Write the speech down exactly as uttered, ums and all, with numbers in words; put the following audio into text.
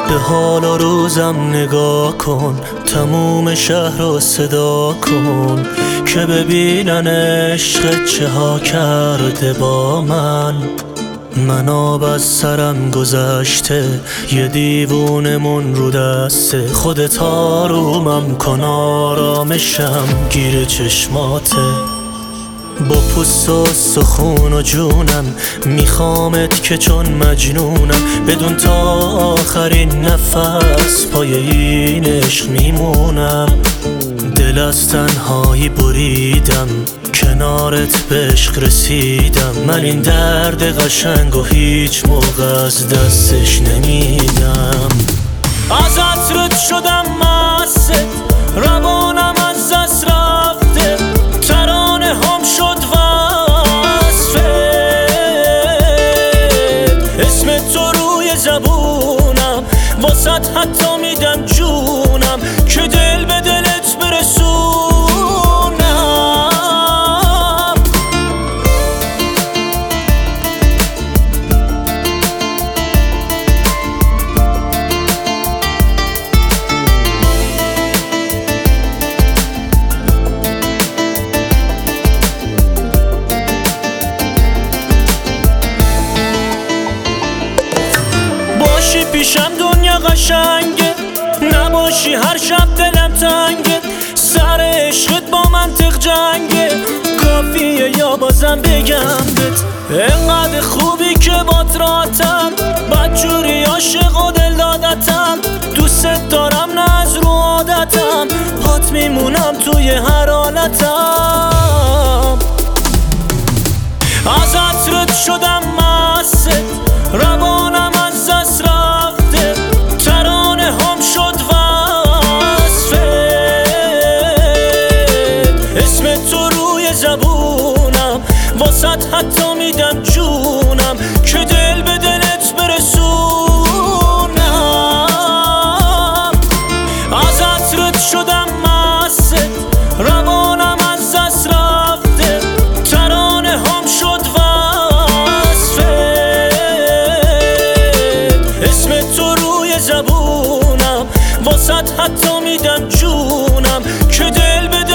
به حال و روزم نگاه کن، تموم شهر رو صدا کن که ببینن عشق چه ها کرده با من. من آب از سرم گذشته، یه دیوونمون رو دسته، خودت آرومم کن آرامشم گیر چشماته. با پوست و سخون و جونم میخوامت که چون مجنونم، بدون تا آخرین نفس پای این عشق میمونم. دل از تنهایی بریدم، کنارت به عشق رسیدم. من این درد قشنگ و هیچ موقع از دستش نمیدم. ازت رد شدم مست، روانم از دست رفته، ترانه هم شد وصفت. اسم تو روی زبونم، واسط حتی میدم جونم که دل به دلت برسونم. باشی پیشم دنیا قشنگه، نباشی هر شب دلم تنگه. سر عشقت با منطق جنگه، کافیه یا بازم بگم بهت انقدر خوبی که بات راتم. بدجوری عاشق و دل دادتم، دوست دارم نه از رو عادتم، هات میمونم توی هر حالتم. ازت رد شدم مست، روانم از دست رفته، ترانه هم شد وصفت. اسم تو روی زبونم، واسط حتی میدم جونم که دل به دلت برسونم. ازت رد شدم مست، روانم از دست رفته، ترانه هم شد وصفت. اسم تو روی زبونم، واسط حتی میدم جونم که دل به